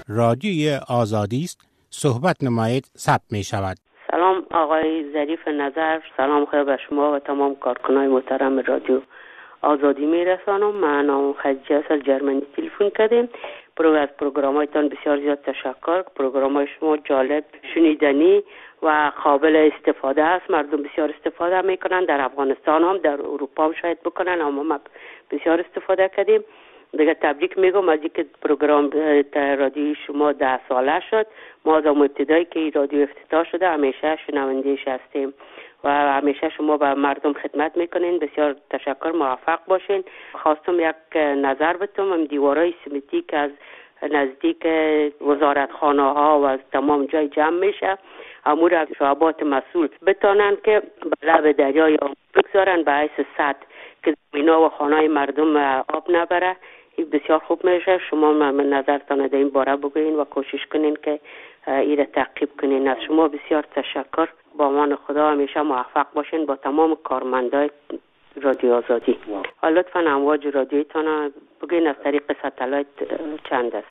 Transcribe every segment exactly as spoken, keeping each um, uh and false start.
رادیوی آزادی است. صحبت نمایید ثبت می شود. سلام آقای ظریف نظر، سلام خیر به شما و تمام کارکنان محترم رادیو آزادی می رسانم. من نام خدیجه از جرمنی تلفن کردیم. برو از پروگرامایتان بسیار زیاد تشکر. پروگرامای شما جالب، شنیدنی و قابل استفاده است. مردم بسیار استفاده میکنن، در افغانستان هم در اروپا هم شاید بکنن، اما ما بسیار استفاده کردیم. دیگه تبریک میگم از اینکه پروگرام رادیوی شما ده ساله شد. ما از ابتدایی که این رادیو افتتاح شده همیشه شنونده‌اش هستیم و همیشه شما به مردم خدمت میکنین. بسیار تشکر، موفق باشین. خواستم یک نظر بدم. هم دیوارای سمنتی که از نزدیک وزارتخانه ها و از تمام جای جمع میشه، امور از شعبات مسئول بتانن که به لب دریا بگذارن به حیث سد که زمینا و خانه مردم آب نبره. این بسیار خوب میشه. شما من نظرتان در این باره بگوین و کوشش کنین که این را تعقیب کنین. از شما بسیار تشکر. با امان خدا همیشه موفق باشین با تمام کارمندای رادیو آزادی. و لطفا امواج رادیویتان بگین از طریق ستلایت چند است.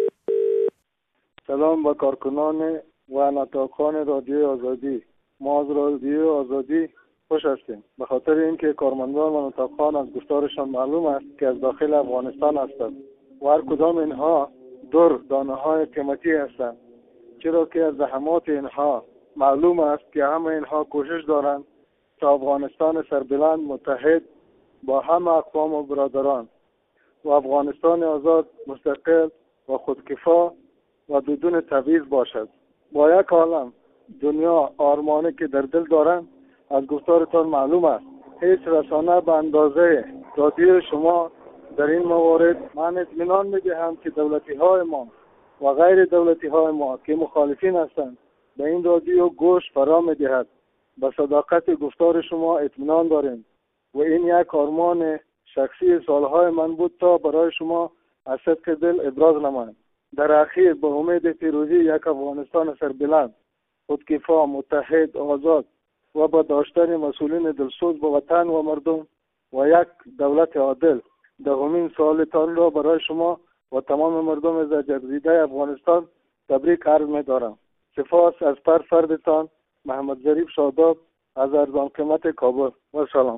سلام با کارکنان و نطاقان رادیو آزادی. ما از رادیو آزادی خوش هستیم به خاطر اینکه کارمندان و نطاقان از گفتارشان معلوم است که از داخل افغانستان هستند و هر کدام اینها دور دانه های قیمتی هستند، چرا که از زحمات اینها معلوم است که همه اینها کوشش دارند تا افغانستان سربلند متحد با همه اقوام و برادران و افغانستان آزاد مستقل و خودکفا و بدون تبعیض باشد. با یک عالم دنیا آرمانی که در دل دارند از گفتارتان معلوم است. هیچ رسانه به اندازه رادیو شما در این موارد من اطمینان میدهم که دولتی های ما و غیر دولتی های ما که مخالفین هستند به این رادیو گوش فرا میدهد. به صداقت گفتار شما اطمینان داریم و این یک آرمان شخصی سالهای من بود تا برای شما از صدق دل ابراز نمایم. در اخیر به امید پیروزی یک افغانستان سربلند، خودکفا، متحد، آزاد و با داشتن مسئولین دلسوز به وطن و مردم و یک دولت عادل، دهمین سالتان را برای شما و تمام مردم زجرزیده افغانستان تبریک عرض می‌دارم. سپاس از پر فردتان، محمد ظریف شاداب از ارزان قیمت کابل. و سلام.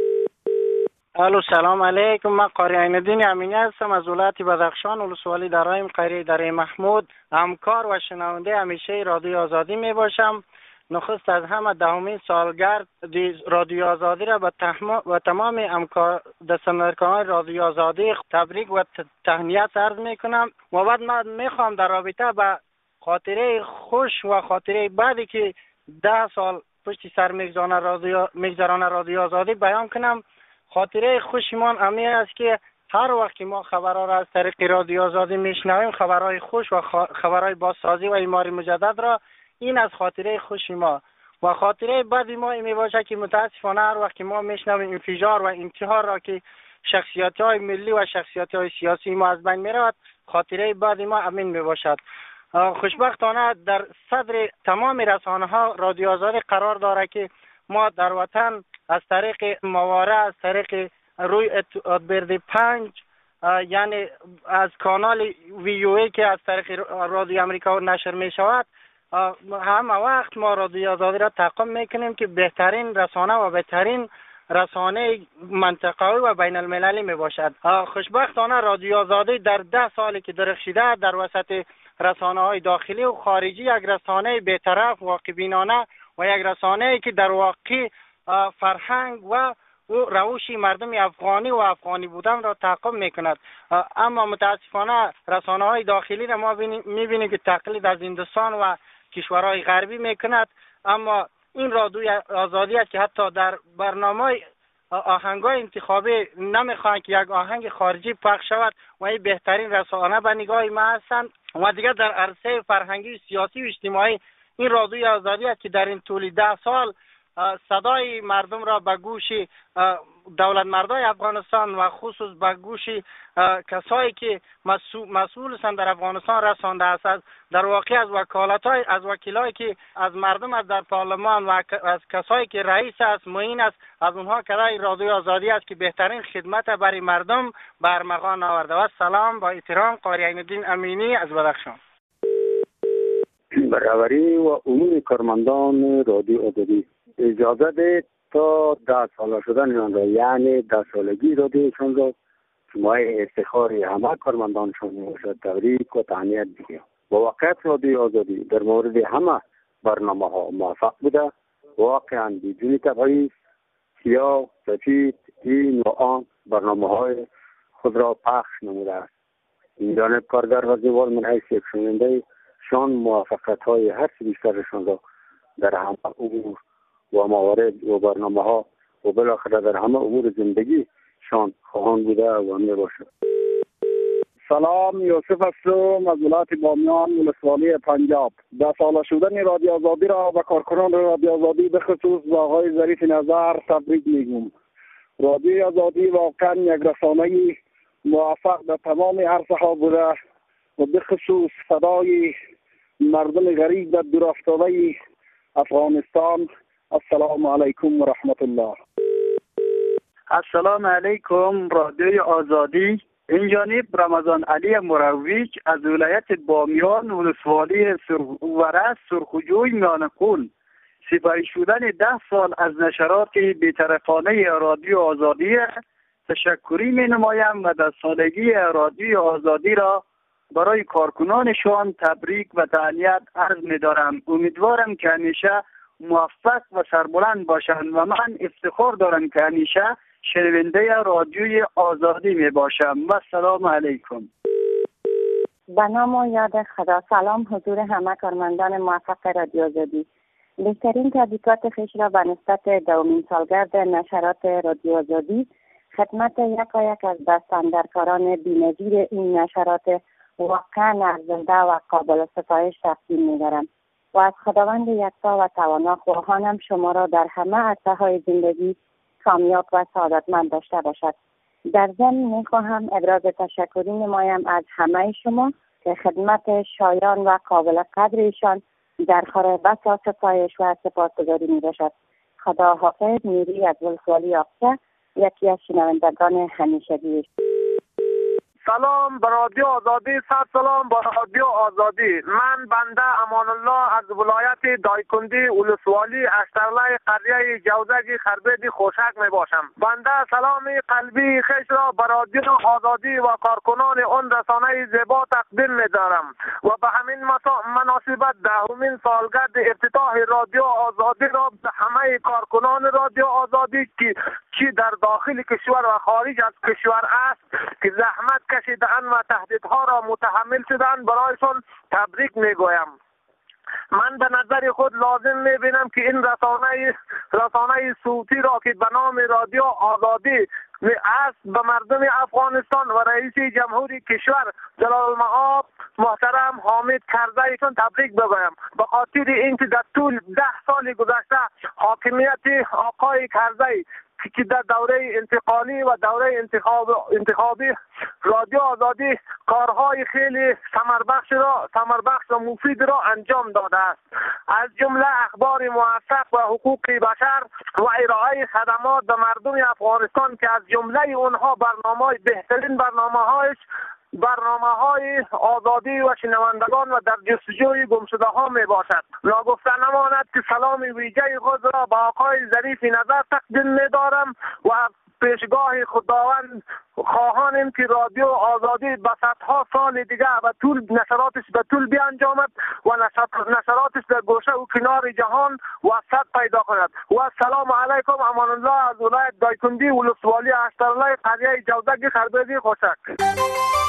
الو سلام علیکم. من قاری عین‌الدین امینی هستم از ولایت بدخشان، ولسوالی درایم قریه دره محمود. همکار و شنونده همیشه رادیو آزادی می باشم. نخست از همه دهمین سالگرد رادیو آزادی را به و تمام همکار دستندرکاران رادیو آزادی تبریک و تهنیت عرض می کنم. و بعد من می خواهم در رابطه با خاطره خوش و خاطره بعدی که ده سال پشت سر میگذرانه رادیو میگذرانه رادیو آزادی بیان کنم. خاطره خوشمان امی است که هر وقت که ما خبرها را از طریق رادیو آزادی میشنویم، خبرهای خوش و خبرهای بازسازی و اعمار مجدد را، این از خاطره خوش ما. و خاطره بعدی ما می باشه که متاسفانه هر وقت که ما میشنویم انفجار و انتحار را که شخصیت‌های ملی و شخصیت‌های سیاسی ما از بین میرود، خاطره بعدی ما امین می باشد. خوشبختانه در صدر تمام رسانه‌ها رادیو آزادی قرار داره که ما در وطن از طریق مواره، از طریق روی ادبرد پنج، یعنی از کانال وی او ای که از طریق رادیو امریکا نشر می شود، همه وقت ما رادیو آزادی را تعقیب میکنیم که بهترین رسانه و بهترین رسانه منطقه‌ای و بین المللی می باشد. خوشبختانه رادیو آزادی در ده سالی که درخشیده در وسط رسانه های داخلی و خارجی یک رسانه بی‌طرف، واقع‌بینانه و یک رسانه‌ای که در واقع فرهنگ و روش مردم افغانی و افغانی بودن را تعقیب میکند. اما متاسفانه رسانه های داخلی را ما میبینیم که تقلید از هندوستان و کشورهای غربی میکند. اما این رادیو آزادی است که حتی در برنامه آهنگای انتخابی نمیخواهند که یک آهنگ خارجی پخش شود و این بهترین رسانه به نگاه ما هستند. و دیگر در عرصه فرهنگی، سیاسی و اجتماعی این رادیو آزادی است که در این طول ده سال صدای مردم را به گوش دولت مردای افغانستان و خصوص به گوش کسایی که مسئول هستند در افغانستان رسانده است. در واقع از وکالت‌های از وکیلایی که از مردم از در پارلمان و از کسایی که رئیس است، معین است، از اونها کدای رادیو آزادی است که بهترین خدمت برای مردم به ارمغان آورده. و سلام، با احترام، قاری عین‌الدین امینی از بدخشان. برابری و امور کارمندان رادیو آزادی، اجازه دید تا ده ساله شدن آن را، یعنی ده سالگی رادیوشان را مایه افتخار همه کارمندانشان میباشد تبریک و تهنیت بگویم. با واقعیت رادیو آزادی در مورد همه برنامه ها موفق بوده، واقعا بدون تبعیض سیاه سفید این و آن برنامه های خود را پخش نموده است. این جانب کارگر و زیوال من حیث یک شنونده شان موفقیت های هر چی بیشترشان را در همه امور و موارد و برنامه ها و بالاخره در همه امور زندگی شان خواهان بوده و می باشد. سلام، یوسف هستم از ولایت بامیان ولسوالی پنجاب. ده ساله شدن رادیو آزادی را و کارکنان رادیو آزادی به خصوص با آقای ظریف نظر تبریک میگم. رادیو آزادی واقعا یک رسانه موفق در تمام عرصه ها بوده و به خصوص صدای مردم غریب در دور افتاده افغانستان. السلام علیکم و رحمت الله. السلام علیکم رادیو آزادی. این جانب رمضان علی مرویج از ولایت بامیان ولسوالی ورس سرخجوی میانقون. سپری شدن ده سال از نشرات بی‌طرفانه رادیو آزادی تشکری می نمایم و در سالگی رادیو آزادی را برای کارکنانشان تبریک و تهنیت عرض می دارم. امیدوارم که همیشه موفق و سربلند باشند و من افتخار دارم که همیشه شنونده رادیوی آزادی می باشم و سلام علیکم. به نام و یاد خدا. سلام حضور همه کارمندان موفق رادیو آزادی. بهترین تبریکات خویش را به نسبت دومین سالگرد نشرات رادیو آزادی خدمت یک یک از دستاندرکاران بی‌نظیر این نشرات واقعا ارزنده و قابل ستایش تقدیم می‌دارم و از خداوند یکتا و توانا خواهانم شما را در همه عرصه‌های زندگی کامیاب و سعادتمند داشته باشد. در ضمن می‌خواهم ابراز تشکری نمایم از همه شما که خدمت شایان و قابل قدر ایشان در خور بسا ستایش و سپاسگزاری می‌باشد. خدا حافظ. میری از ولسوالی آقچه، یکی از شنوندگان همیشگی. سلام به رادیو آزادی. صد سلام به رادیو آزادی. من بنده امان الله از ولایت دایکندی ولسوالی اشترلای قریه جوزگی خربیدی خوشک می باشم. بنده سلامی قلبی خیش را به رادیو آزادی و کارکنان آن رسانه زیبا تقدیم می دارم و به همین مناسبت دهمین سالگرد افتتاح رادیو آزادی را به همه کارکنان رادیو آزادی که چی در داخل کشور و خارج از کشور است که زحمت کشیدن و تهدیدها را متحمل شدن برایشان تبریک میگویم. من به نظر خود لازم میبینم که این رسانه رسانه صوتی را که به نام رادیو آزادی است به مردم افغانستان و رئیس جمهوری کشور جلال المآب محترم حامد کرزی تبریک بگویم، به خاطر اینکه در طول ده سال گذشته حاکمیت آقای کرزی که در دوره انتقالی و دوره انتخاب انتخابی رادیو آزادی کارهای خیلی ثمربخش را ثمربخش و مفید را انجام داده است، از جمله اخبار موثق و حقوق بشر و ارائه خدمات به مردم افغانستان که از جمله اونها برنامه‌های بهترین برنامه‌هایش برنامه های آزادی و شنوندگان و در جستجوی گمشده ها می باشد. ناگفته نماند که سلام ویژه خود را به آقای ظریف نظر تقدیم می دارم و پیشگاه خداوند خواهانیم که رادیو آزادی به صدها سال دیگه و طول نشراتش به طول بیانجامد و نشراتش در گوشه و کنار جهان وسط پیدا کند. و سلام علیکم. امان الله از ولایت دایکندی ولسوالی اشترلای قریه جوزگی خربیدی خوشک.